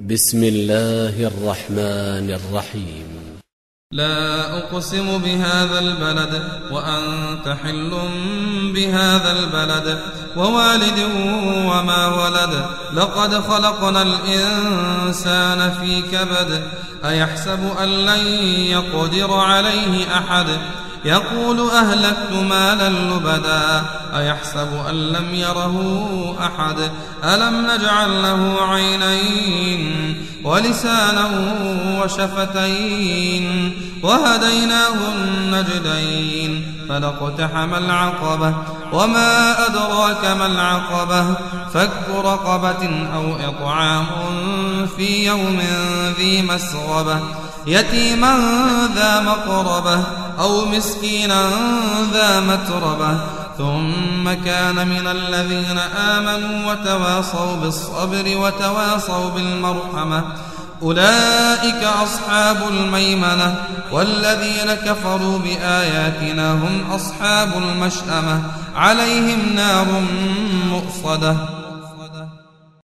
بسم الله الرحمن الرحيم. لا أقسم بهذا البلد وأنت حل بهذا البلد ووالد وما ولد لقد خلقنا الإنسان في كبد أيحسب أن لن يقدر عليه أحد يقول أهلكت مالا لبدا أيحسب أن لم يره أحد ألم نجعل له عينين ولسانا وشفتين وهديناه النجدين فلاقتحم العقبة وما أدراك ما العقبة فك رقبة أو إطعام في يوم ذي مسغبة يتيما ذا مقربة أو مسكينا ذا متربة ثم كان من الذين آمنوا وتواصوا بالصبر وتواصوا بالمرحمة أولئك أصحاب الميمنة والذين كفروا بآياتنا هم أصحاب المشأمة عليهم نار مؤصدة